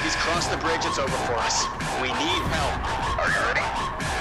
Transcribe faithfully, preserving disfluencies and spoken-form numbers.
He's crossed the bridge. It's over for us. We need help. Are you ready?